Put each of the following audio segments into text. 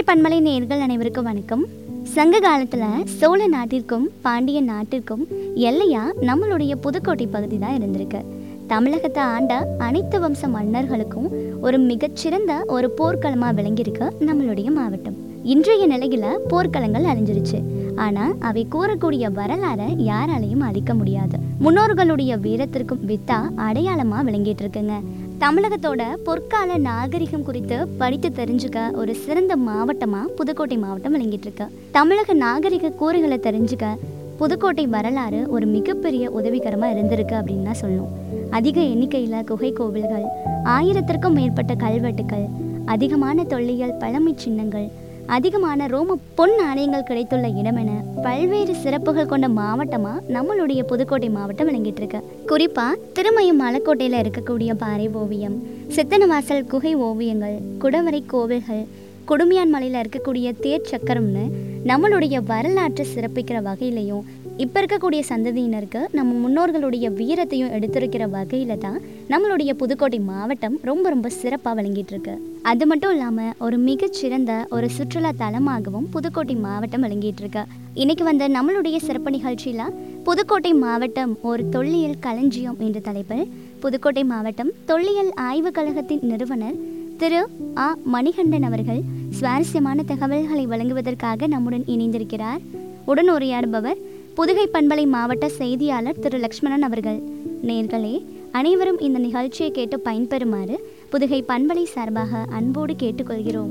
பன்மலை நேயர்கள் அனைவருக்கும் வணக்கம். சங்க காலத்தில் சோழ நாட்டிற்கும் பாண்டிய நாட்டிற்கும் எல்லையா நம்மளுடைய புதுக்கோட்டை பகுதி தான் இருந்திருக்கு. தமிழகத்தை ஆண்ட அனைத்து வம்ச மன்னர்களுக்கும் ஒரு மிகச்சிறந்த ஒரு போர்க்களமாக விளங்கியிருக்கு நம்மளுடைய மாவட்டம். இன்றைய நிலையில் போர்க்களங்கள் அழிஞ்சிருச்சு. ஆனால் அவை கூறக்கூடிய வரலாறை யாராலையும் அழிக்க முடியாது. முன்னோர்களுடைய வீரத்திற்கும் வித்தா அடையாளமாக விளங்கிட்டு இருக்குங்க. தமிழகத்தோட பொற்கால நாகரிகம் குறித்து படித்து தெரிஞ்சுக்க ஒரு சிறந்த மாவட்டமாக புதுக்கோட்டை மாவட்டம் விளங்கிட்டு இருக்கு. தமிழக நாகரிக கூறுகளை தெரிஞ்சுக்க புதுக்கோட்டை வரலாறு ஒரு மிகப்பெரிய உதவிகரமாக இருந்திருக்கு அப்படின்னு தான் சொல்லணும். அதிக எண்ணிக்கையில் குகை கோவில்கள், 1000க்கும் மேற்பட்ட கல்வெட்டுக்கள், அதிகமான தொல்லியல் பழமை சின்னங்கள், அதிகமான ரோம பொன் நாணயங்கள் கிடைத்துள்ள இடம் என பல்வேறு சிறப்புகள் கொண்ட மாவட்டமாக நம்மளுடைய புதுக்கோட்டை மாவட்டம் விளங்கிட்டு இருக்கு. குறிப்பாக திருமயம் மலைக்கோட்டையில் இருக்கக்கூடிய பாறை ஓவியம், சித்தனவாசல் குகை ஓவியங்கள், குடவரை கோவில்கள், குடுமியான் மலையில் இருக்கக்கூடிய தேர் சக்கரம்னு நம்மளுடைய வரலாற்றை சிறப்பிக்கிற வகையிலையும் இப்போ இருக்கக்கூடிய சந்ததியினருக்கு நம்ம முன்னோர்களுடைய வீரத்தையும் எடுத்துரைக்கிற வகையில் தான் நம்மளுடைய புதுக்கோட்டை மாவட்டம் ரொம்ப சிறப்பாக விளங்கிட்டு இருக்கு. அது மட்டும் இல்லாமல் ஒரு மிகச்சிறந்த ஒரு சுற்றுலா தலமாகவும் புதுக்கோட்டை மாவட்டம் விளங்கிட்டு இருக்கு. இன்னைக்கு வந்த நம்மளுடைய சிறப்பு நிகழ்ச்சியில் புதுக்கோட்டை மாவட்டம் ஒரு தொல்லியல் களஞ்சியம் என்ற தலைப்பில் புதுக்கோட்டை மாவட்டம் தொல்லியல் ஆய்வுக் கழகத்தின் நிறுவனர் திரு ஆ மணிகண்டன் அவர்கள் சுவாரஸ்யமான தகவல்களை வழங்குவதற்காக நம்முடன் இணைந்திருக்கிறார். உடன் உரையாடுபவர் புதுகை பண்பலை மாவட்ட செய்தியாளர் திரு லக்ஷ்மணன் அவர்கள். நேர்களே, அனைவரும் இந்த நிகழ்ச்சியை கேட்டு பயன்பெறுமாறு புதுகை பண்பலை சார்பாக அன்போடு கேட்டுக்கொள்கிறோம்.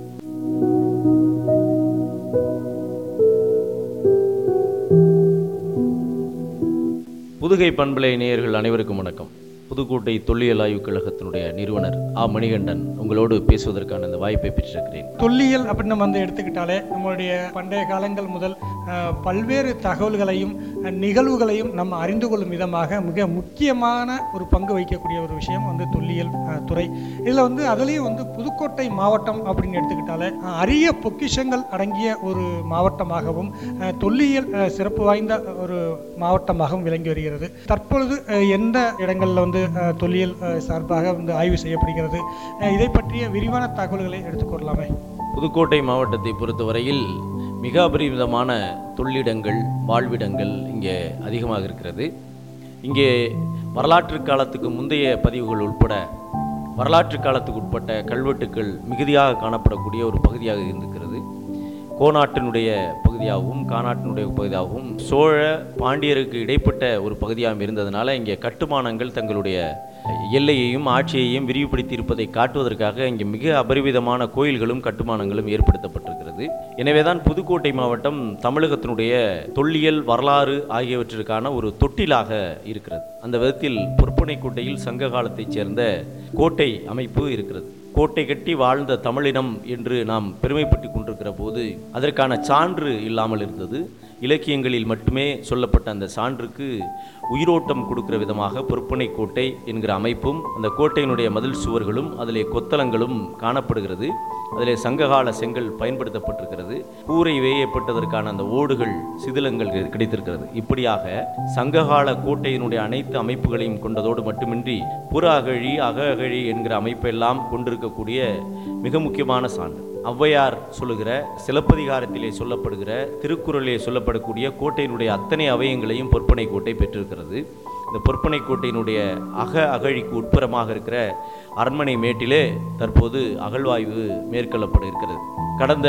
புதுகை பண்பலை நேயர்கள் அனைவருக்கும் வணக்கம். புதுக்கோட்டை தொல்லியல் ஆய்வுக் கழகத்தினுடைய நிறுவனர் ஆ மணிகண்டன் உங்களோடு பேசுவதற்கான இந்த வாய்ப்பை பெற்றிருக்கிறேன். தொல்லியல் அப்படின்னு நம்ம எடுத்துக்கிட்டாலே நம்மளுடைய பண்டைய காலங்கள் முதல் பல்வேறு தகவல்களையும் நிகழ்வுகளையும் நம்ம அறிந்து கொள்ளும் விதமாக மிக முக்கியமான ஒரு பங்கு வகிக்கக்கூடிய ஒரு விஷயம் தொல்லியல் துறை. இதில் அதுலேயும் புதுக்கோட்டை மாவட்டம் அப்படின்னு எடுத்துக்கிட்டாலே அரிய பொக்கிஷங்கள் அடங்கிய ஒரு மாவட்டமாகவும் தொல்லியல் சிறப்பு வாய்ந்த ஒரு மாவட்டமாகவும் விளங்கி வருகிறது. தற்பொழுது எந்த இடங்களில் தொல்லியல் சார்பாக ஆய்வு செய்யப்படுகிறது, இதை பற்றிய விரிவான தகவல்களை எடுத்துக்கொள்ளலாமே. புதுக்கோட்டை மாவட்டத்தை பொறுத்தவரையில் மிக அபரிமிதமான தொல்லிடங்கள், வாழ்விடங்கள் இங்கே அதிகமாக இருக்கிறது. இங்கே வரலாற்று காலத்துக்கு முந்தைய பதிவுகள் உட்பட வரலாற்று காலத்துக்கு உட்பட்ட கல்வெட்டுக்கள் மிகுதியாக காணப்படக்கூடிய ஒரு பகுதியாக இருக்கிறது. கோநாட்டினுடைய பகுதியாகவும் காநாட்டினுடைய பகுதியாகவும் சோழ பாண்டியருக்கு இடைப்பட்ட ஒரு பகுதியாகவும் இருந்ததுனால இங்கே கட்டுமானங்கள் தங்களுடைய எல்லையையும் ஆட்சியையும் விரிவுபடுத்தி இருப்பதை காட்டுவதற்காக இங்கே மிக அபரிவிதமான கோயில்களும் கட்டுமானங்களும் ஏற்படுத்தப்பட்டிருக்கிறது. எனவேதான் புதுக்கோட்டை மாவட்டம் தமிழகத்தினுடைய தொல்லியல் வரலாறு ஆகியவற்றிற்கான ஒரு தொட்டிலாக இருக்கிறது. அந்த விதத்தில் பொற்பனைக்கோட்டையில் சங்க காலத்தைச் சேர்ந்த கோட்டை அமைப்பு இருக்கிறது. கோட்டை கட்டி வாழ்ந்த தமிழினம் என்று நாம் பெருமைப்பட்டு கொண்டிருக்கிற போது அதற்கான சான்று இல்லாமல் இருந்தது. இலக்கியங்களில் மட்டுமே சொல்லப்பட்ட அந்த சான்றுக்கு உயிரோட்டம் கொடுக்கிற விதமாக பொற்பனைக்கோட்டை என்கிற அமைப்பும் அந்த கோட்டையினுடைய மதில் சுவர்களும் அதிலே கொத்தளங்களும் காணப்படுகிறது. அதிலே சங்ககால செங்கல் பயன்படுத்தப்பட்டிருக்கிறது. கூரை வேயப்பட்டதற்கான அந்த ஓடுகள் சிதிலங்கள் கிடைத்திருக்கிறது. இப்படியாக சங்ககால கோட்டையினுடைய அனைத்து அமைப்புகளையும் கொண்டதோடு மட்டுமின்றி புற அகழி அக அகழி என்கிற அமைப்பெல்லாம் கொண்டிருக்கக்கூடிய மிக முக்கியமான சான்று. ஔவையார் சொல்லுகிற, சிலப்பதிகாரத்திலே சொல்லப்படுகிற, திருக்குறளிலே சொல்லப்படக்கூடிய கோட்டையினுடைய அத்தனை அவயங்களையும் பொற்பனை கோட்டை பெற்றிருக்கிறது. இந்த பொற்பனை கோட்டையினுடைய அகழிக்கு உட்புறமாக இருக்கிற அரண்மனை மேட்டிலே தற்போது அகழ்வாய்வு மேற்கொள்ளப்பட இருக்கிறது. கடந்த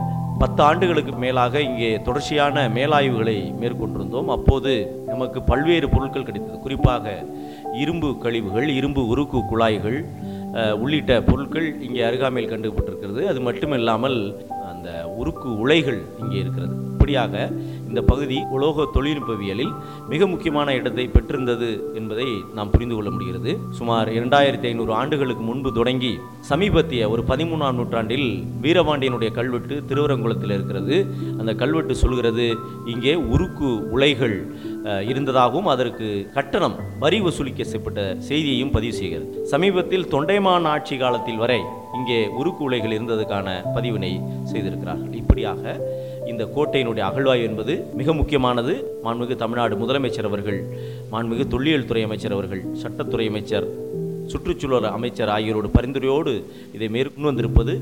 10 ஆண்டுகளுக்கு மேலாக இங்கே தொடர்ச்சியான மேலாய்வுகளை மேற்கொண்டிருந்தோம். அப்போது நமக்கு பல்வேறு பொருட்கள் கிடைத்தது. குறிப்பாக இரும்பு கழிவுகள், இரும்பு உருக்கு குழாய்கள் உள்ளிட்ட பொருட்கள் இங்கே அருகாமையில் கண்டுபிடித்திருக்கிறது. அது மட்டுமில்லாமல் அந்த உருக்கு உலைகள் இங்கே இருக்கிறது. இப்படியாக இந்த பகுதி உலோக தொழில்நுட்பவியலில் மிக முக்கியமான இடத்தை பெற்றிருந்தது என்பதை நாம் புரிந்து கொள்ள முடிகிறது. சுமார் 2500 ஆண்டுகளுக்கு முன்பு தொடங்கி சமீபத்திய ஒரு 13ஆம் நூற்றாண்டில் வீரபாண்டியனுடைய கல்வெட்டு திருவரங்குளத்தில் இருக்கிறது. அந்த கல்வெட்டு சொல்கிறது இங்கே உருக்கு உலைகள் இருந்ததாகவும் அதற்கு கட்டணம் வரி வசூலிக்கப்பட்ட செய்தியையும் பதிவு செய்கிறது. சமீபத்தில் தொண்டைமான் ஆட்சி காலத்தில் வரை இங்கே உருக்கு உலைகள் இருந்ததுக்கான பதிவினை செய்திருக்கிறார்கள். இப்படியாக இந்த கோட்டையினுடைய அகழ்வாய்வு என்பது மிக முக்கியமானது. மாண்புமிகு தமிழ்நாடு முதலமைச்சர் அவர்கள், மாண்புமிகு தொல்லியல் துறை அமைச்சர் அவர்கள், சட்டத்துறை அமைச்சர், சுற்றுச்சூழல் அமைச்சர் ஆகியோரோடு பரிந்துரையோடு இதை மேற்கொண்டு வந்திருப்பது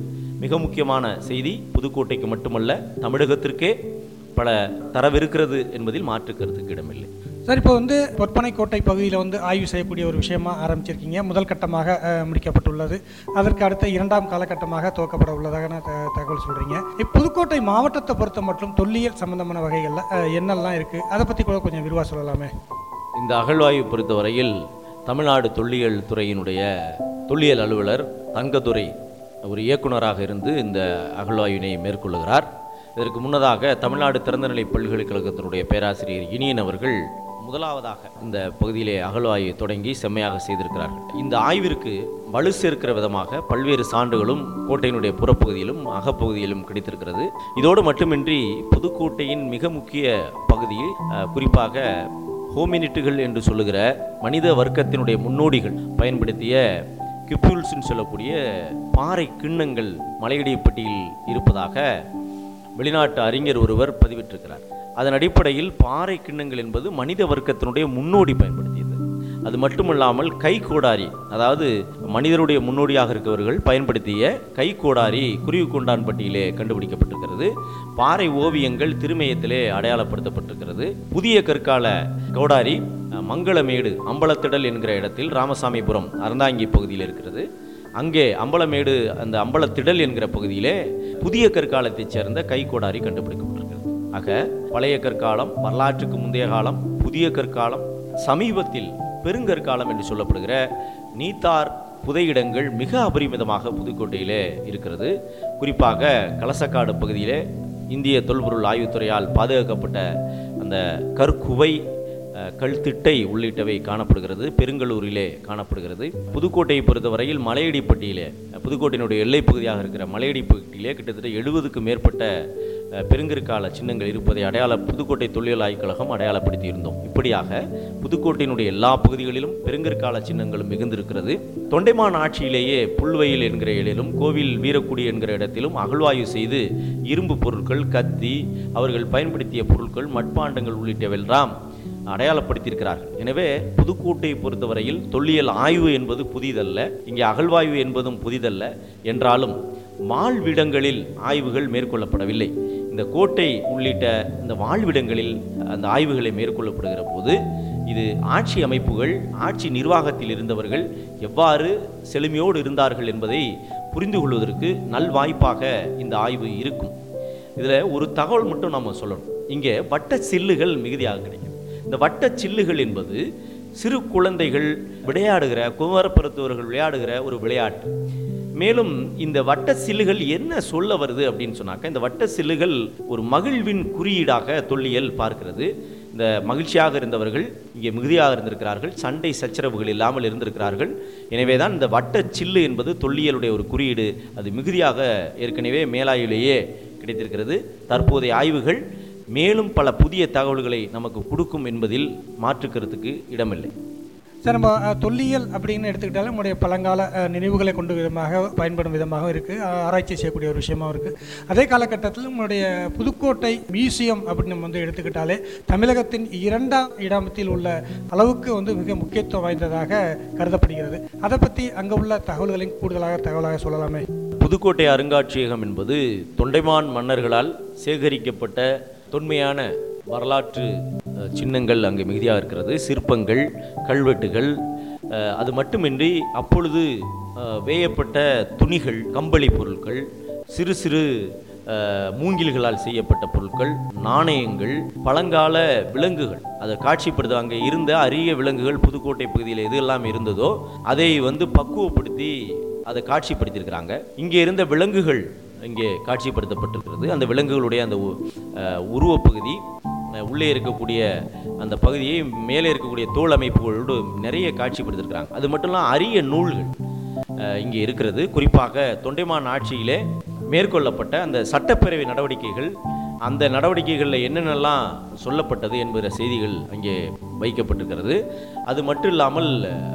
மிக முக்கியமான செய்தி புதுக்கோட்டைக்கு மட்டுமல்ல தமிழகத்திற்கே பல தரவிருக்கிறது என்பதில் மாற்று கருத்துக்கு இடமில்லை. சார், இப்போ பொற்பனைக்கோட்டை பகுதியில் ஆய்வு செய்யக்கூடிய ஒரு விஷயமா ஆரம்பிச்சிருக்கீங்க. முதல் கட்டமாக முடிக்கப்பட்டுள்ளது. அதற்கு அடுத்த 2ஆம் காலகட்டமாக துவக்கப்பட உள்ளதாக தகவல் சொல்கிறீங்க. புதுக்கோட்டை மாவட்டத்தை பொறுத்த மற்றும் தொல்லியல் சம்பந்தமான வகைகளில் என்னெல்லாம் இருக்குது, அதை பற்றி கூட கொஞ்சம் விரிவாக சொல்லலாமே. இந்த அகழ்வாய்வு பொறுத்தவரையில் தமிழ்நாடு தொல்லியல் துறையினுடைய தொல்லியல் அலுவலர் தங்கதுரை ஒரு இயக்குநராக இருந்து இந்த அகழ்வாய்வினை மேற்கொள்ளுகிறார். இதற்கு முன்னதாக தமிழ்நாடு திறந்தநிலை பல்கலைக்கழகத்தினுடைய பேராசிரியர் இனியன் அவர்கள் முதலாவதாக இந்த பகுதியிலே அகழ்வாய்வை தொடங்கி செம்மையாக செய்திருக்கிறார்கள். இந்த ஆய்விற்கு வலு சேர்க்கிற விதமாக பல்வேறு சான்றுகளும் கோட்டையினுடைய புறப்பகுதியிலும் அகப்பகுதியிலும் கிடைத்திருக்கிறது. இதோடு மட்டுமின்றி புதுக்கோட்டையின் மிக முக்கிய பகுதியில் குறிப்பாக ஹோமினிட்டுகள் என்று சொல்லுகிற மனித வர்க்கத்தினுடைய முன்னோடிகள் பயன்படுத்திய கிப்யூல்ஸ்ன்னு சொல்லக்கூடிய பாறை கிண்ணங்கள் மலையடிப்பட்டியில் இருப்பதாக வெளிநாட்டு அறிஞர் ஒருவர் பதிவிட்டிருக்கிறார். அதன் அடிப்படையில் பாறை கிண்ணங்கள் என்பது மனித வர்க்கத்தினுடைய முன்னோடி பயன்படுத்தியது. அது மட்டுமல்லாமல் கைக்கோடாரி, அதாவது மனிதருடைய முன்னோடியாக இருக்கவர்கள் பயன்படுத்திய கைக்கோடாரி குருவிக்கொண்டான்பட்டியிலே கண்டுபிடிக்கப்பட்டிருக்கிறது. பாறை ஓவியங்கள் திருமயத்திலே அடையாளப்படுத்தப்பட்டிருக்கிறது. புதிய கற்கால கோடாரி மங்களமேடு அம்பலத்திடல் என்கிற இடத்தில் ராமசாமிபுரம் அறந்தாங்கி பகுதியில் இருக்கிறது. அங்கே அம்பலமேடு அந்த அம்பலத்திடல் என்கிற பகுதியிலே புதிய கற்காலத்தைச் சேர்ந்த கைக்கோடாரி கண்டுபிடிக்கப்பட்டிருக்கிறது. ஆக பழைய கற்காலம், வரலாற்றுக்கு முந்தைய காலம், புதிய கற்காலம், சமீபத்தில் பெருங்கற்காலம் என்று சொல்லப்படுகிற நீத்தார் புதையிடங்கள் மிக அபரிமிதமாக புதுக்கோட்டையிலே இருக்கிறது. குறிப்பாக கலசக்காடு பகுதியிலே இந்திய தொல்பொருள் ஆய்வுத்துறையால் பாதுகாக்கப்பட்ட அந்த கற்குவை, கல்திட்டை உள்ளிட்டவை காணப்படுகிறது. பெருங்கலூரிலே காணப்படுகிறது. புதுக்கோட்டையை பொறுத்தவரையில் மலையடிப்பட்டியிலே, புதுக்கோட்டையினுடைய எல்லை பகுதியாக இருக்கிற மலையடிப்பட்டியிலே கிட்டத்தட்ட 70க்கும் மேற்பட்ட பெருங்கற்கால சின்னங்கள் இருப்பதை புதுக்கோட்டை தொல்லியல் ஆய்வுக்கழகம் அடையாளப்படுத்தி இருந்தோம். இப்படியாக புதுக்கோட்டையினுடைய எல்லா பகுதிகளிலும் பெருங்கற்கால சின்னங்களும் மிகுந்திருக்கிறது. தொண்டைமான் ஆட்சியிலேயே புல்வயில் என்கிற இடத்திலும் கோவில் வீரக்குடி என்கிற இடத்திலும் அகழ்வாய்வு செய்து இரும்பு பொருட்கள், கத்தி, அவர்கள் பயன்படுத்திய பொருட்கள், மட்பாண்டங்கள் உள்ளிட்டவெல்லாம் அடையாளப்படுத்தியிருக்கிறார்கள். எனவே புதுக்கோட்டையை பொறுத்தவரையில் தொல்லியல் ஆய்வு என்பது புதிதல்ல, இங்கே அகழ்வாய்வு என்பதும் புதிதல்ல. என்றாலும் வாழ்விடங்களில் ஆய்வுகள் மேற்கொள்ளப்படவில்லை. இந்த கோட்டை உள்ளிட்ட இந்த வாழ்விடங்களில் அந்த ஆய்வுகளை மேற்கொள்ளப்படுகிற போது இது ஆட்சி அமைப்புகள், ஆட்சி நிர்வாகத்தில் இருந்தவர்கள் எவ்வாறு செழுமையோடு இருந்தார்கள் என்பதை புரிந்து கொள்வதற்கு நல்வாய்ப்பாக இந்த ஆய்வு இருக்கும். இதில் ஒரு தகவல் மட்டும் நம்ம சொல்லணும். இங்கே வட்ட சில்லுகள் மிகுதியாக கிடைக்கும். இந்த வட்ட சில்லுகள் என்பது சிறு குழந்தைகள் விளையாடுகிற, குமரப்பருத்தவர்கள் விளையாடுகிற ஒரு விளையாட்டு. மேலும் இந்த வட்ட சில்லுகள் என்ன சொல்ல வருது அப்படின்னு சொன்னாக்க, இந்த வட்ட சில்லுகள் ஒரு மகிழ்வின் குறியீடாக தொல்லியல் பார்க்கிறது. இந்த மகிழ்ச்சியாக இருந்தவர்கள் இங்கே மிகுதியாக இருந்திருக்கிறார்கள், சண்டை சச்சரவுகள் இல்லாமல் இருந்திருக்கிறார்கள். எனவே தான் இந்த வட்ட சில்லு என்பது தொல்லியலுடைய ஒரு குறியீடு. அது மிகுதியாக ஏற்கனவே மேலாய்விலேயே கிடைத்திருக்கிறது. தற்போதைய ஆய்வுகள் மேலும் பல புதிய தகவல்களை நமக்கு கொடுக்கும் என்பதில் மாற்றுக்கிறதுக்கு இடமில்லை. சார், நம்ம தொல்லியல் அப்படின்னு எடுத்துக்கிட்டாலும் நம்முடைய பழங்கால நினைவுகளை கொண்டு விதமாக பயன்படும் விதமாகவும் இருக்குது, ஆராய்ச்சி செய்யக்கூடிய ஒரு விஷயமாகவும் இருக்குது. அதே காலகட்டத்தில் நம்மளுடைய புதுக்கோட்டை மியூசியம் அப்படின்னு நம்ம எடுத்துக்கிட்டாலே தமிழகத்தின் 2ஆம் இடத்தில் உள்ள அளவுக்கு மிக முக்கியத்துவம் வாய்ந்ததாக கருதப்படுகிறது. அதை பற்றி அங்கே உள்ள தகவல்களையும் கூடுதலாக தகவலாக சொல்லலாமே. புதுக்கோட்டை அருங்காட்சியகம் என்பது தொண்டைமான் மன்னர்களால் சேகரிக்கப்பட்ட தொன்மையான வரலாற்று சின்னங்கள் அங்கே மிகுதியாக இருக்கிறது. சிற்பங்கள், கல்வெட்டுகள், அது மட்டுமின்றி அப்பொழுது வேயப்பட்ட துணிகள், கம்பளி பொருட்கள், சிறு சிறு மூங்கில்களால் செய்யப்பட்ட பொருட்கள், நாணயங்கள், பழங்கால விலங்குகள், அதை காட்சிப்படுத்த அங்கே இருந்த அரிய விலங்குகள் புதுக்கோட்டை பகுதியில் எது எல்லாம் இருந்ததோ அதை பக்குவப்படுத்தி அதை காட்சிப்படுத்தியிருக்கிறாங்க. இங்கே இருந்த விலங்குகள் இங்கே காட்சிப்படுத்தப்பட்டிருக்கிறது. அந்த விலங்குகளுடைய அந்த உருவப்பகுதி, உள்ளே இருக்கக்கூடிய அந்த பகுதியை மேலே இருக்கக்கூடிய தோல் அமைப்புகளோடு நிறைய காட்சிப்படுத்திருக்கிறாங்க. அது மட்டும் இல்லாமல் அரிய நூல்கள் இங்கே இருக்கிறது. குறிப்பாக தொண்டைமான் ஆட்சியிலே மேற்கொள்ளப்பட்ட அந்த சட்டப்பேரவை நடவடிக்கைகள், அந்த நடவடிக்கைகளில் என்னென்னலாம் சொல்லப்பட்டது என்கிற செய்திகள் அங்கே வைக்கப்பட்டிருக்கிறது. அது மட்டும் இல்லாமல்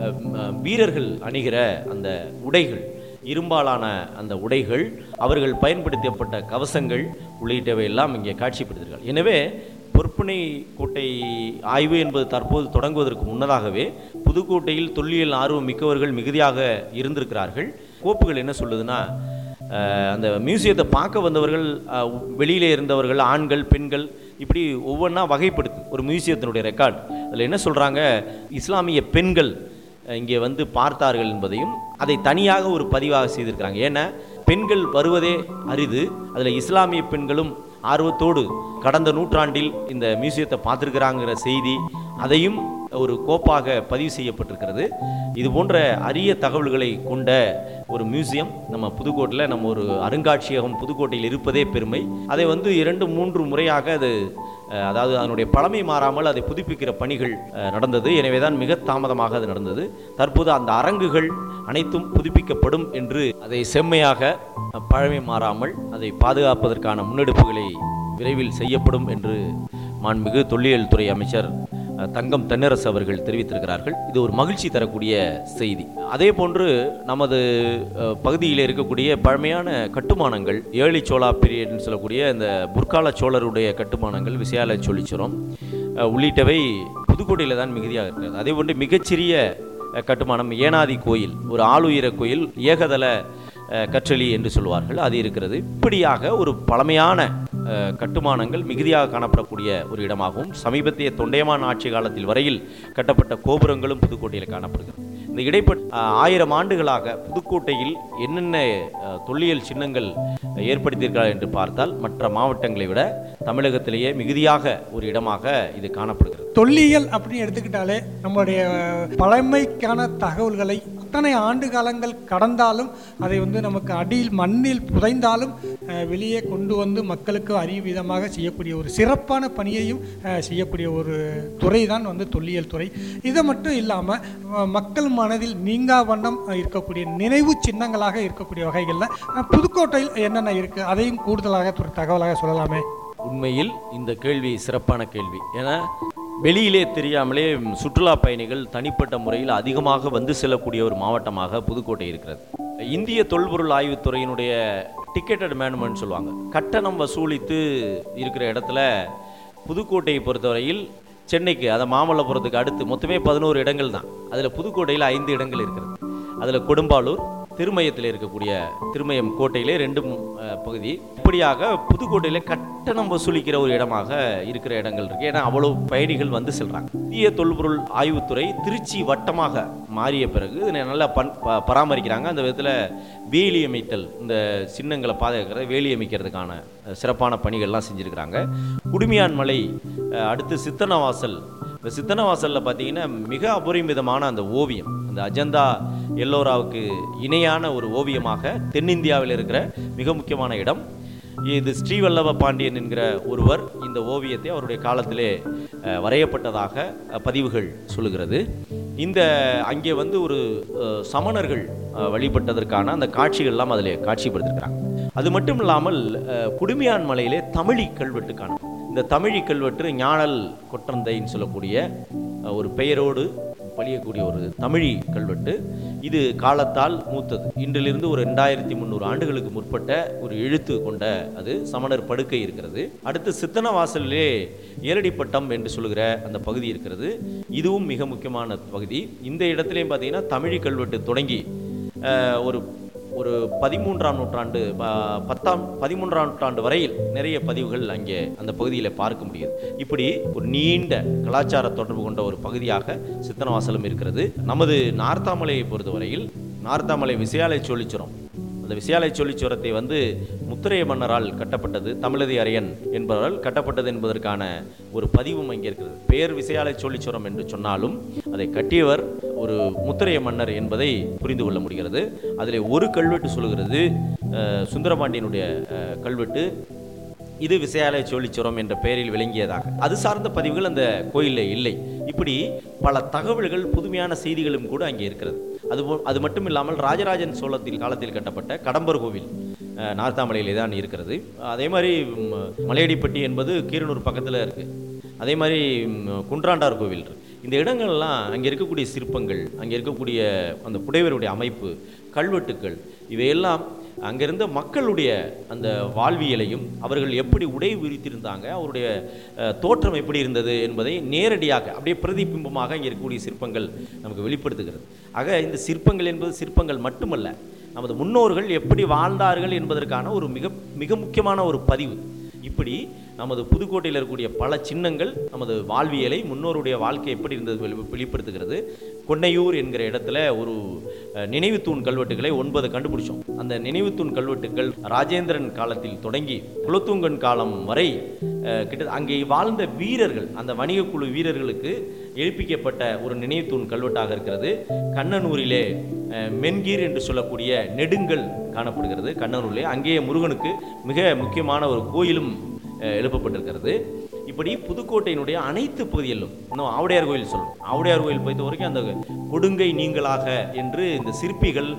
வீரர்கள் அணிகிற அந்த உடைகள், இரும்பாலான அந்த உடைகள், அவர்கள் பயன்படுத்தப்பட்ட கவசங்கள் உள்ளிட்டவை எல்லாம் இங்கே காட்சிப்படுத்தியிருக்கிறார்கள். எனவே பொற்பனை கோட்டை ஆய்வு என்பது தற்போது தொடங்குவதற்கு முன்னதாகவே புதுக்கோட்டையில் தொல்லியல் ஆர்வம் மிக்கவர்கள் மிகுதியாக இருந்திருக்கிறார்கள். கோப்புகள் என்ன சொல்லுதுன்னா, அந்த மியூசியத்தை பார்க்க வந்தவர்கள் வெளியிலே இருந்தவர்கள், ஆண்கள், பெண்கள், இப்படி ஒவ்வொன்றா வகைப்படுத்து ஒரு மியூசியத்தினுடைய ரெக்கார்டு. அதில் என்ன சொல்கிறாங்க, இஸ்லாமிய பெண்கள் இங்கே வந்து பார்த்தார்கள் என்பதையும் அதை தனியாக ஒரு பதிவாக செய்திருக்கிறாங்க. ஏன்னா பெண்கள் வருவதே அரிது, அதில் இஸ்லாமிய பெண்களும் ஆர்வத்தோடு கடந்த நூற்றாண்டில் இந்த மியூசியத்தை பார்த்துருக்கிறாங்கிற செய்தி அதையும் ஒரு கோப்பாக பதிவு செய்யப்பட்டிருக்கிறது. இது போன்ற அரிய தகவல்களை கொண்ட ஒரு மியூசியம் நம்ம புதுக்கோட்டையில், நம்ம ஒரு அருங்காட்சியகம் புதுக்கோட்டையில் இருப்பதே பெருமை. அதை வந்து 2-3 முறையாக அதாவது அதனுடைய பழமை மாறாமல் அதை புதுப்பிக்கிற பணிகள் நடந்தது. எனவே தான் மிக தாமதமாக அது நடந்தது. தற்போது அந்த அரங்குகள் அனைத்தும் புதுப்பிக்கப்படும் என்று, அதை செம்மையாக பழமை மாறாமல் அதை பாதுகாப்பதற்கான முன்னெடுப்புகளை விரைவில் செய்யப்படும் என்று மாண்புமிகு தொல்லியல் துறை அமைச்சர் தங்கம் தென்னரசு அவர்கள் தெரிவித்திருக்கிறார்கள். இது ஒரு மகிழ்ச்சி தரக்கூடிய செய்தி. அதே போன்று நமது பகுதியில் இருக்கக்கூடிய பழமையான கட்டுமானங்கள், ஏர்லி சோழா பீரியட்னு சொல்லக்கூடிய இந்த முற்கால சோழருடைய கட்டுமானங்கள், விசயாலய சோழீச்சுரம் உள்ளிட்டவை புதுக்கோட்டையில் தான் மிகுதியாக இருக்கிறது. அதே போன்று மிகச்சிறிய கட்டுமானம் ஏனாதி கோயில், ஒரு ஆளுயர கோயில், ஏகதல கற்றளி என்று சொல்வார்கள், அது இருக்கிறது. இப்படியாக ஒரு பழமையான கட்டுமானங்கள் மிகுதியாக காணப்படக்கூடிய ஒரு இடமாகவும், சமீபத்திய தொண்டைமான் ஆட்சி காலத்தில் வரையில் கட்டப்பட்ட கோபுரங்களும் புதுக்கோட்டையில் காணப்படுகிறது. இந்த இடைப்பட்ட 1000 ஆண்டுகளாக புதுக்கோட்டையில் என்னென்ன தொல்லியல் சின்னங்கள் ஏற்படுத்தியிருக்கிறார் என்று பார்த்தால் மற்ற மாவட்டங்களை விட தமிழகத்திலேயே மிகுதியாக ஒரு இடமாக இது காணப்படுகிறது. தொல்லியல் அப்படின்னு எடுத்துக்கிட்டாலே நம்மளுடைய பழமைக்கான தகவல்களை அத்தனை ஆண்டு காலங்கள் கடந்தாலும் அதை வந்து நமக்கு அடியில் மண்ணில் புதைந்தாலும் வெளியே கொண்டு வந்து மக்களுக்கு அறிவு விதமாக செய்யக்கூடிய ஒரு சிறப்பான பணியையும் செய்யக்கூடிய ஒரு துறை தான் வந்து தொல்லியல் துறை. இதை மட்டும் இல்லாமல் மக்கள் மனதில் நீங்கா வண்ணம் இருக்கக்கூடிய நினைவு சின்னங்களாக இருக்கக்கூடிய வகைகளில் புதுக்கோட்டையில் என்னென்ன இருக்குது அதையும் கூடுதலாக ஒரு தகவலாக சொல்லலாமே. உண்மையில் இந்த கேள்வி சிறப்பான கேள்வி. ஏன்னா வெளியிலே தெரியாமலே சுற்றுலா பயணிகள் தனிப்பட்ட முறையில் அதிகமாக வந்து செல்லக்கூடிய ஒரு மாவட்டமாக புதுக்கோட்டை இருக்கிறது. இந்திய தொல்பொருள் ஆய்வுத்துறையினுடைய டிக்கெட்டட் மேனுமெண்ட் சொல்லுவாங்க, கட்டணம் வசூலித்து இருக்கிற இடத்துல புதுக்கோட்டையை பொறுத்தவரையில் சென்னைக்கு, அதை மாமல்லபுரத்துக்கு அடுத்து மொத்தமே 11 இடங்கள் தான். அதில் புதுக்கோட்டையில் 5 இடங்கள் இருக்கிறது. அதில் கொடும்பாலூர், திருமயத்தில் இருக்கக்கூடிய திருமயம் கோட்டையிலே 2 பகுதி. இப்படியாக புதுக்கோட்டையிலே கட்டணம் வசூலிக்கிற ஒரு இடமாக இருக்கிற இடங்கள் இருக்குது. ஏன்னா அவ்வளோ பயணிகள் வந்து செல்கிறாங்க. இந்திய தொல்பொருள் ஆய்வுத்துறை திருச்சி வட்டமாக மாறிய பிறகு இதனை நல்லா பராமரிக்கிறாங்க. அந்த விதத்தில் வேலி அமைத்தல், இந்த சின்னங்களை பாதுகாக்கிற வேலி அமைக்கிறதுக்கான சிறப்பான பணிகள்லாம் செஞ்சுருக்கிறாங்க. குடுமியான் மலை, அடுத்து சித்தனவாசல். இந்த சித்தனவாசலில் பார்த்தீங்கன்னா மிக அபரிமிதமான அந்த ஓவியம், அந்த அஜந்தா எல்லோராவுக்கு இணையான ஒரு ஓவியமாக தென்னிந்தியாவில் இருக்கிற மிக முக்கியமான இடம் இது. ஸ்ரீவல்லப பாண்டியன் என்கிற ஒருவர் இந்த ஓவியத்தை அவருடைய காலத்திலே வரையப்பட்டதாக பதிவுகள் சொல்லுகிறது. இந்த அங்கே வந்து ஒரு சமணர்கள் வழிபட்டதற்கான அந்த காட்சிகள்லாம் அதில் காட்சிப்படுத்திருக்கிறாங்க. அது மட்டும் இல்லாமல் குடுமியான் மலையிலே தமிழி கல்வெட்டு காணும். இந்த தமிழி கல்வெட்டு ஞானல் கொற்றந்தைன்னு சொல்லக்கூடிய ஒரு பெயரோடு பழியக்கூடிய ஒரு தமிழி கல்வெட்டு. இது காலத்தால் மூத்தது. இன்றிலிருந்து ஒரு 2300 ஆண்டுகளுக்கு முற்பட்ட ஒரு எழுத்து கொண்ட அது சமணர் படுக்கை இருக்கிறது. அடுத்து சித்தனவாசலிலே ஏரடிப்பட்டம் என்று சொல்லுகிற அந்த பகுதி இருக்கிறது. இதுவும் மிக முக்கியமான பகுதி. இந்த இடத்துலையும் பார்த்தீங்கன்னா தமிழி கல்வெட்டு தொடங்கி ஒரு 13ஆம் நூற்றாண்டு 13ஆம் நூற்றாண்டு வரையில் நிறைய பதிவுகள் அங்கே அந்த பகுதியில் பார்க்க முடியுது. இப்படி ஒரு நீண்ட கலாச்சார தொடர்பு கொண்ட ஒரு பகுதியாக சித்தனவாசலும் இருக்கிறது. நமது நார்த்தாமலையை பொறுத்தவரையில் நார்த்தாமலை விசயாலய சோழீச்சுரம், அந்த விசயாலய சோழீச்சுரத்தை வந்து முத்திரைய மன்னரால் கட்டப்பட்டது, தமிழதி அரையன் என்பவரால் கட்டப்பட்டது என்பதற்கான ஒரு பதிவும் அங்கே இருக்கிறது. பெயர் விசயாலய சோழீச்சுரம் என்று சொன்னாலும் அதை கட்டியவர் ஒரு முத்திரைய மன்னர் என்பதை புரிந்து கொள்ள முடிகிறது. அதில் ஒரு கல்வெட்டு சொல்லுகிறது சுந்தரபாண்டியனுடைய கல்வெட்டு, இது விசயாலய சோழீச்சுரம் என்ற பெயரில் விளங்கியதாக. அது சார்ந்த பதிவுகள் அந்த கோயிலில் இல்லை. இப்படி பல தகவல்கள், புதுமையான செய்திகளும் கூட அங்கே இருக்கிறது. அது மட்டும் இல்லாமல் ராஜராஜன் சோழத்தின் காலத்தில் கட்டப்பட்ட கடம்பர் கோவில் நார்த்தாமலையிலே தான் இருக்கிறது. அதே மாதிரி மலையடிப்பட்டி என்பது கீரனூர் பக்கத்தில் இருக்குது. அதே மாதிரி குன்றாண்டார் கோவில் இருக்குது. இந்த இடங்கள்லாம் அங்கே இருக்கக்கூடிய சிற்பங்கள், அங்கே இருக்கக்கூடிய அந்த புடைவருடைய அமைப்பு, கல்வெட்டுக்கள், இவையெல்லாம் அங்கிருந்த மக்களுடைய அந்த வாழ்வியலையும் அவர்கள் எப்படி உடை விரித்திருந்தாங்க, அவருடைய தோற்றம் எப்படி இருந்தது என்பதை நேரடியாக அப்படியே பிரதிபிம்பமாக இங்கே இருக்கக்கூடிய சிற்பங்கள் நமக்கு வெளிப்படுத்துகிறது. ஆக இந்த சிற்பங்கள் என்பது சிற்பங்கள் மட்டுமல்ல, நமது முன்னோர்கள் எப்படி வாழ்ந்தார்கள் என்பதற்கான ஒரு மிக மிக முக்கியமான ஒரு பதிவு. இப்படி நமது புதுக்கோட்டையில் இருக்கக்கூடிய பல சின்னங்கள் நமது வாழ்வியலை, முன்னோருடைய வாழ்க்கை எப்படி இருந்தது வெளிப்படுத்துகிறது. கொன்னையூர் என்கிற இடத்துல ஒரு நினைவு தூண் கல்வெட்டுகளை 9 கண்டுபிடிச்சோம். அந்த நினைவு தூண் கல்வெட்டுகள் ராஜேந்திரன் காலத்தில் தொடங்கி குலோத்துங்கன் காலம் வரை அங்கே வாழ்ந்த வீரர்கள், அந்த வணிக குழு வீரர்களுக்கு எழுப்பிக்கப்பட்ட ஒரு நினைவு தூண் கல்வெட்டாக இருக்கிறது. கண்ணனூரிலே மென்கீர் என்று சொல்லக்கூடிய நெடுங்கல் காணப்படுகிறது. கண்ணனூரிலே அங்கேயே முருகனுக்கு மிக முக்கியமான ஒரு கோயிலும் எழுப்பப்பட்டிருக்கிறது. இப்படி புதுக்கோட்டையினுடைய அனைத்து பகுதிகளிலும், இன்னும் ஆவுடையார் கோயில் சொல்லணும், ஆவுடையார் கோயில் பொறுத்த வரைக்கும் அந்த கொடுங்கை நீங்களாக என்று இந்த சிற்பிகள்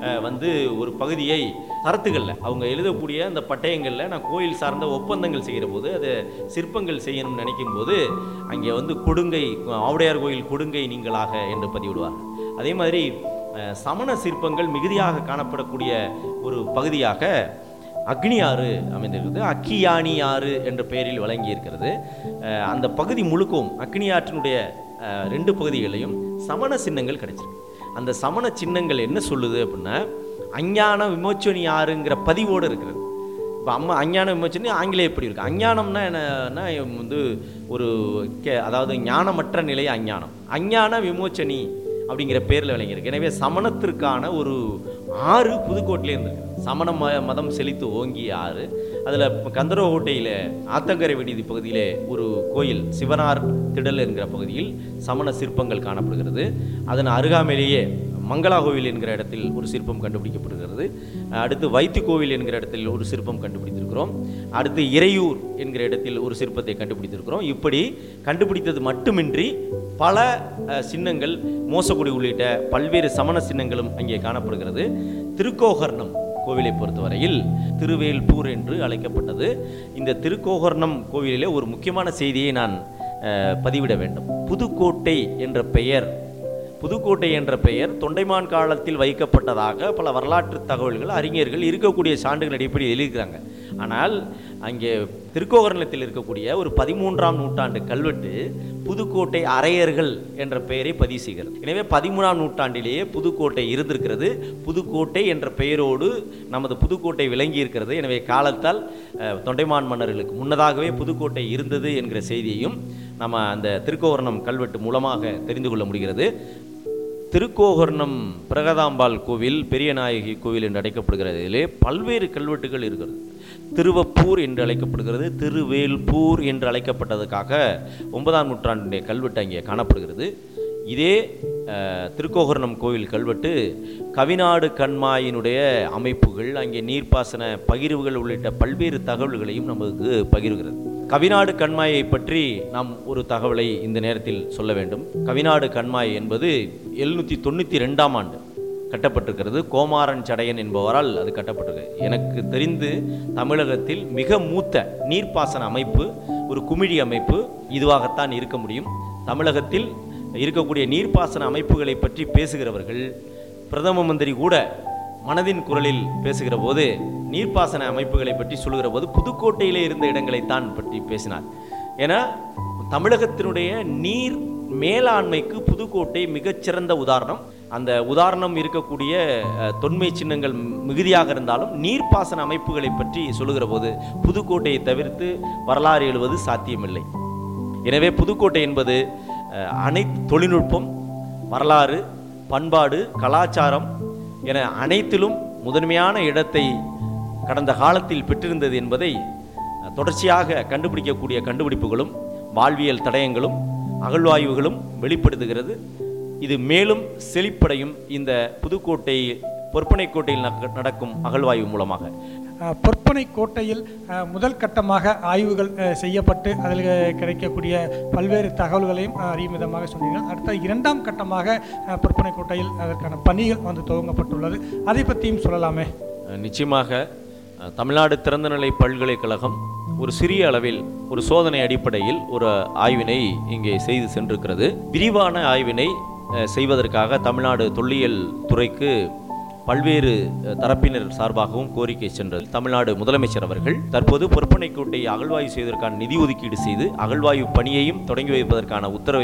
ஒரு பகுதியை சரத்துகளில் அவங்க எழுதக்கூடிய அந்த பட்டயங்களில் நான் கோயில் சார்ந்த ஒப்பந்தங்கள் செய்கிற போது அது சிற்பங்கள் செய்யணும்னு நினைக்கும் போது அங்கே கொடுங்கை, ஆவுடையார் கோயில் கொடுங்கை நீங்களாக என்று பதிவிடுவார்கள். அதே மாதிரி சமண சிற்பங்கள் மிகுதியாக காணப்படக்கூடிய ஒரு பகுதியாக அக்னி ஆறு அமைந்திருக்கிறது. அக்கியானி ஆறு என்ற பெயரில் வழங்கி இருக்கிறது. அந்த பகுதி முழுக்கவும் அக்னி ஆற்றினுடைய 2 பகுதிகளையும் சமண சின்னங்கள் கிடைச்சிருக்கு. அந்த சமண சின்னங்கள் என்ன சொல்லுது அப்படின்னா, அஞ்ஞான விமோச்சனி ஆறுங்கிற பதிவோடு இருக்கிறது. இப்போ அஞ்ஞான விமோச்சனி ஆங்கிலம் எப்படி இருக்குது? அஞ்ஞானம்னா என்னன்னா ஒரு அதாவது ஞானமற்ற நிலை அஞ்ஞானம். அஞ்ஞான விமோச்சனி அப்படிங்கிற பேரில் விளங்கியிருக்கு. எனவே சமணத்திற்கான ஒரு ஆறு புதுக்கோட்டையிலே இருந்திருக்கு. சமண மதம் செழித்து ஓங்கிய ஆறு. அதில் கந்தரகோட்டையில் ஆத்தங்கரை விடுதி பகுதியிலே ஒரு கோயில் சிவனார் திடல் என்கிற பகுதியில் சமண சிற்பங்கள் காணப்படுகிறது. அதன் அருகாமையிலேயே மங்களா கோவில் என்கிற இடத்தில் ஒரு சிற்பம் கண்டுபிடிக்கப்படுகிறது. அடுத்து வைத்தி கோவில் என்கிற இடத்தில் ஒரு சிற்பம் கண்டுபிடித்திருக்கிறோம். அடுத்து இறையூர் என்கிற இடத்தில் ஒரு சிற்பத்தை கண்டுபிடித்திருக்கிறோம். இப்படி கண்டுபிடித்தது மட்டுமின்றி பல சின்னங்கள், மோசக்குடி உள்ளிட்ட பல்வேறு சமண சின்னங்களும் அங்கே காணப்படுகிறது. திருக்கோகர்ணம் கோவிலை பொறுத்தவரையில் திருவேல்பூர் என்று அழைக்கப்பட்டது. இந்த திருக்கோகர்ணம் கோவிலிலே ஒரு முக்கியமான செய்தியை நான் பதிவிட வேண்டும். புதுக்கோட்டை என்ற பெயர் தொண்டைமான் காலத்தில் வைக்கப்பட்டதாக பல வரலாற்று தகவல்கள், அறிஞர்கள் இருக்கக்கூடிய சான்றுகள் அடிப்படையில் எழுதியிருக்கிறாங்க. ஆனால் அங்கே திருக்கோகர்ணத்தில் இருக்கக்கூடிய ஒரு 13ஆம் நூற்றாண்டு கல்வெட்டு புதுக்கோட்டை அரையர்கள் என்ற பெயரை பதிவு செய்கிறது. எனவே 13ஆம் நூற்றாண்டிலேயே புதுக்கோட்டை இருந்திருக்கிறது. புதுக்கோட்டை என்ற பெயரோடு நமது புதுக்கோட்டை விளங்கி இருக்கிறது. எனவே காலத்தால் தொண்டைமான் மன்னர்களுக்கு முன்னதாகவே புதுக்கோட்டை இருந்தது என்கிற செய்தியையும் நம்ம அந்த திருக்கோகர்ணம் கல்வெட்டு மூலமாக தெரிந்து கொள்ள முடிகிறது. திருக்கோகர்ணம் பிரகதாம்பாள் கோவில், பெரியநாயகி கோவில் என்று அழைக்கப்படுகிறதிலே பல்வேறு கல்வெட்டுகள் இருக்கிறது. திருவப்பூர் என்று அழைக்கப்படுகிறது, திருவேல்பூர் என்று அழைக்கப்பட்டதுக்காக 9ஆம் நூற்றாண்டுடைய கல்வெட்டு அங்கே காணப்படுகிறது. இதே திருக்கோகர்ணம் கோவில் கல்வெட்டு கவிநாடு கண்மாயினுடைய அமைப்புகள், அங்கே நீர்ப்பாசன பகிர்வுகள் உள்ளிட்ட பல்வேறு தகவல்களையும் நமக்கு பகிர்கிறது. கவிநாடு கண்மாயை பற்றி நாம் ஒரு தகவலை இந்த நேரத்தில் சொல்ல வேண்டும். கவிநாடு கண்மாய் என்பது 792ஆம் ஆண்டு கட்டப்பட்டிருக்கிறது. கோமாரன் சடையன் என்பவரால் அது கட்டப்பட்டிருக்கு. எனக்கு தெரிந்து தமிழகத்தில் மிக மூத்த நீர்ப்பாசன அமைப்பு, ஒரு குமிழி அமைப்பு இதுவாகத்தான் இருக்க முடியும். தமிழகத்தில் இருக்கக்கூடிய நீர்ப்பாசன அமைப்புகளை பற்றி பேசுகிறவர்கள், பிரதம மந்திரி கூட மனதின் குரலில் பேசுகிற போது நீர்ப்பாசன அமைப்புகளை பற்றி சொல்கிற போது புதுக்கோட்டையிலே இருந்த இடங்களைத்தான் பற்றி பேசினார். ஏன்னா தமிழகத்தினுடைய நீர் மேலாண்மைக்கு புதுக்கோட்டை மிகச்சிறந்த உதாரணம். அந்த உதாரணம் இருக்கக்கூடிய தொன்மை சின்னங்கள் மிகுதியாக இருந்தாலும் நீர்ப்பாசன அமைப்புகளை பற்றி சொல்லுகிற போது புதுக்கோட்டையை தவிர்த்து வரலாறு எழுவது சாத்தியமில்லை. எனவே புதுக்கோட்டை என்பது அனைத்து தொழில்நுட்பம், வரலாறு, பண்பாடு, கலாச்சாரம் என அனைத்திலும் முதன்மையான இடத்தை கடந்த காலத்தில் பெற்றிருந்தது என்பதை தொடர்ச்சியாக கண்டுபிடிக்கக்கூடிய கண்டுபிடிப்புகளும் வாழ்வியல் தடயங்களும் அகழ்வாய்வுகளும் வெளிப்படுத்துகிறது. இது மேலும் செழிப்படையும் இந்த புதுக்கோட்டை பொற்பனைக்கோட்டையில் நடக்கும் அகழ்வாய்வு மூலமாக. பொற்பனைக்கோட்டையில் முதல் கட்டமாக ஆய்வுகள் செய்யப்பட்டு அதில் கிடைக்கக்கூடிய பல்வேறு தகவல்களையும் அறியும் விதமாக சொன்னீர்கள். அடுத்த 2ஆம் கட்டமாக பொற்பனைக்கோட்டையில் அதற்கான பணிகள் துவங்கப்பட்டுள்ளது. அதை பற்றியும் சொல்லலாமே? நிச்சயமாக தமிழ்நாடு திறந்தநிலை பல்கலைக்கழகம் ஒரு சிறிய அளவில் ஒரு சோதனை அடிப்படையில் ஒரு ஆய்வினை இங்கே செய்து சென்றிருக்கிறது. விரிவான ஆய்வினை செய்வதற்காக தமிழ்நாடு தொல்லியல் துறைக்கு பல்வேறு தரப்பினர் சார்பாகவும் கோரிக்கை சென்றது. தமிழ்நாடு முதலமைச்சர் அவர்கள் தற்போது பொற்பனைக்கோட்டை அகழ்வாய்வு செய்வதற்கான நிதி ஒதுக்கீடு செய்து அகழ்வாய்வு பணியையும் தொடங்கி வைப்பதற்கான உத்தரவை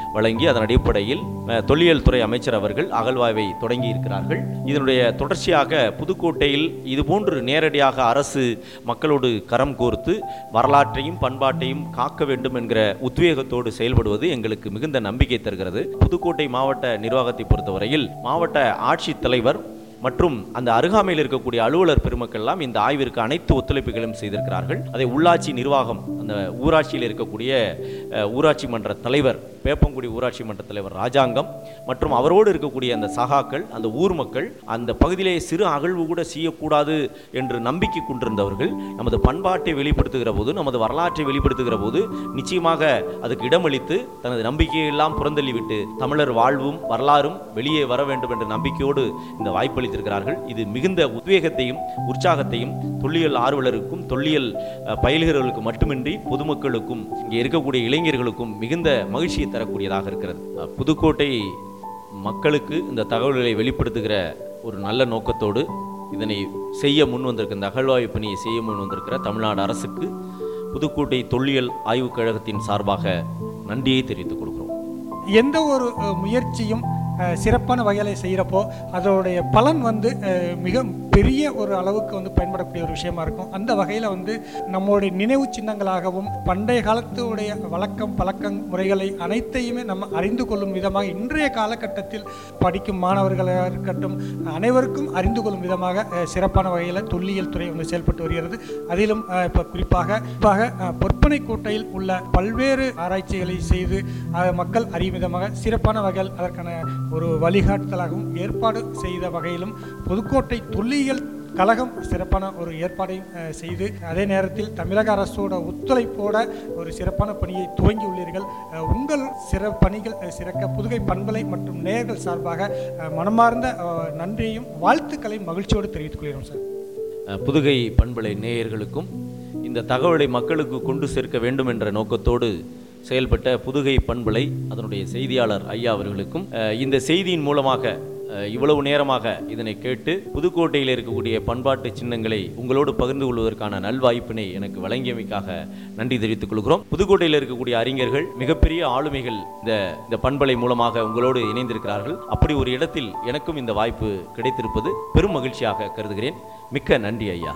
வழங்கி அதன் அடிப்படையில் தொல்லியல் துறை அமைச்சர் அவர்கள் அகழ்வாய்வை தொடங்கி இருக்கிறார்கள். இதனுடைய தொடர்ச்சியாக புதுக்கோட்டையில் இதுபோன்று நேரடியாக அரசு மக்களோடு கரம் கோர்த்து வரலாற்றையும் பண்பாட்டையும் காக்க வேண்டும் என்கிற உத்வேகத்தோடு செயல்படுவது எங்களுக்கு மிகுந்த நம்பிக்கை தருகிறது. புதுக்கோட்டை மாவட்ட நிர்வாகத்தை பொறுத்தவரையில் மாவட்ட ஆட்சித்தலைவர் மற்றும் அந்த அருகாமையில் இருக்கக்கூடிய அலுவலர் பெருமக்கள் எல்லாம் இந்த ஆய்விற்கு அனைத்து ஒத்துழைப்புகளும் செய்திருக்கிறார்கள். அதை உள்ளாட்சி நிர்வாகம், அந்த ஊராட்சியில் இருக்கக்கூடிய ஊராட்சி மன்ற தலைவர், வேப்பங்குடி ஊராட்சி மன்ற தலைவர் ராஜாங்கம் மற்றும் அவரோடு இருக்கக்கூடிய அந்த சகாக்கள், அந்த ஊர் மக்கள், அந்த பகுதியிலே சிறு அகழ்வு கூட செய்யக்கூடாது என்று நம்பிக்கை கொண்டிருந்தவர்கள் நமது பண்பாட்டை வெளிப்படுத்துகிற போது, நமது வரலாற்றை வெளிப்படுத்துகிற போது நிச்சயமாக அதுக்கு இடமளித்து தனது நம்பிக்கையெல்லாம் புறந்தள்ளிவிட்டு தமிழர் வாழ்வும் வரலாறும் வெளியே வர வேண்டும் என்ற நம்பிக்கையோடு இந்த வாய்ப்பு இருக்கிறார்கள். இது மிகுந்த உத்வேகத்தையும் உற்சாகத்தையும் தொல்லியல் ஆர்வலருக்கும் தொல்லியல் பயில்கிறவர்களுக்கு மட்டுமின்றி பொதுமக்களுக்கும் இங்கே இருக்கக்கூடிய இளைஞர்களுக்கும் மிகுந்த மகிழ்ச்சியை தரக்கூடியதாக இருக்கிறது. புதுக்கோட்டை மக்களுக்கு இந்த தகவல்களை வெளிப்படுத்துகிற ஒரு நல்ல நோக்கத்தோடு இதனை செய்ய முன் வந்திருக்கிற, இந்த அகழ்வாய்வு பணியை செய்ய முன் வந்திருக்கிற தமிழ்நாடு அரசுக்கு புதுக்கோட்டை தொல்லியல் ஆய்வுக் கழகத்தின் சார்பாக நன்றியை தெரிவித்துக் கொள்கிறோம். எந்த ஒரு முயற்சியும் சிறப்பான வகையில் செய்கிறப்போ அதோடைய பலன் மிக பெரிய ஒரு அளவுக்கு பயன்படக்கூடிய ஒரு விஷயமா இருக்கும். அந்த வகையில் நம்மளுடைய நினைவு சின்னங்களாகவும் பண்டைய காலத்துடைய வழக்கம் பழக்க முறைகளை அனைத்தையுமே நம்ம அறிந்து கொள்ளும் விதமாக இன்றைய காலகட்டத்தில் படிக்கும் மாணவர்களாக இருக்கட்டும் அனைவருக்கும் அறிந்து கொள்ளும் விதமாக சிறப்பான வகையில் தொல்லியல் துறை செயல்பட்டு வருகிறது. அதிலும் இப்போ குறிப்பாக பொற்பனை கோட்டையில் உள்ள பல்வேறு ஆராய்ச்சிகளை செய்து மக்கள் அறியும் விதமாக சிறப்பான வகையில் அதற்கான ஒரு வழிகாட்டுதலாகவும் ஏற்பாடு செய்த வகையிலும் புதுக்கோட்டை தொல்லியல் கழகம் சிறப்பான ஒரு ஏற்பாடையும் செய்து அதே நேரத்தில் தமிழக அரசோட ஒத்துழைப்போட ஒரு சிறப்பான பணியை துவங்கி உள்ளீர்கள். உங்கள் பணிகள் சிறக்க புதுகை பண்பலை மற்றும் நேயர்கள் சார்பாக மனமார்ந்த நன்றியையும் வாழ்த்துக்களையும் மகிழ்ச்சியோடு தெரிவித்துக் கொள்கிறோம் சார். புதுகை பண்பலை நேயர்களுக்கும் இந்த தகவலை மக்களுக்கு கொண்டு சேர்க்க வேண்டும் என்ற நோக்கத்தோடு செயல்பட்ட புதுகை பண்பலை அதனுடைய செய்தியாளர் ஐயா அவர்களுக்கும் இந்த செய்தியின் மூலமாக இவ்வளவு நேரமாக இதனை கேட்டு புதுக்கோட்டையில் இருக்கக்கூடிய பண்பாட்டு சின்னங்களை உங்களோடு பகிர்ந்து கொள்வதற்கான நல்வாய்ப்பினை எனக்கு வழங்கியமைக்காக நன்றி தெரிவித்துக் கொள்கிறோம். புதுக்கோட்டையில் இருக்கக்கூடிய அறிஞர்கள், மிகப்பெரிய ஆளுமைகள் இந்த பண்பலை மூலமாக உங்களோடு இணைந்திருக்கிறார்கள். அப்படி ஒரு இடத்தில் எனக்கும் இந்த வாய்ப்பு கிடைத்திருப்பது பெரும் மகிழ்ச்சியாக கருதுகிறேன். மிக்க நன்றி ஐயா.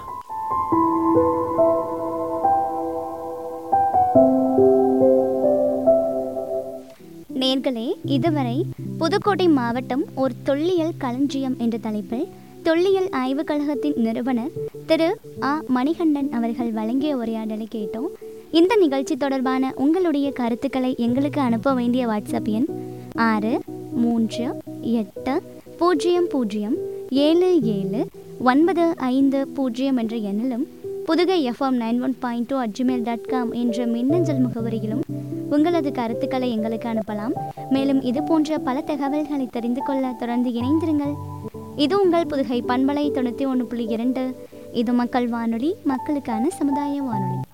நேர்களே, இதுவரை புதுக்கோட்டை மாவட்டம் ஒரு தொல்லியல் களஞ்சியம் என்ற தலைப்பில் தொல்லியல் ஆய்வுக் கழகத்தின் நிறுவனர் திரு ஆ. மணிகண்டன் அவர்கள் வழங்கிய உரையாடலை கேட்டோம். இந்த நிகழ்ச்சி தொடர்பான உங்களுடைய கருத்துக்களை எங்களுக்கு அனுப்ப வேண்டிய வாட்ஸ்அப் எண் 6388007795 என்ற எண்ணிலும் புதுகை FM 91.2 என்ற மின்னஞ்சல் முகவரியிலும் உங்களது கருத்துக்களை எங்களுக்கு அனுப்பலாம். மேலும் இது போன்ற பல தகவல்களை தெரிந்து கொள்ள தொடர்ந்து இணைந்திருங்கள். இது உங்கள் புதுகை பண்பலை 91.2. இது மக்கள் வானொலி, மக்களுக்கான சமுதாய வானொலி.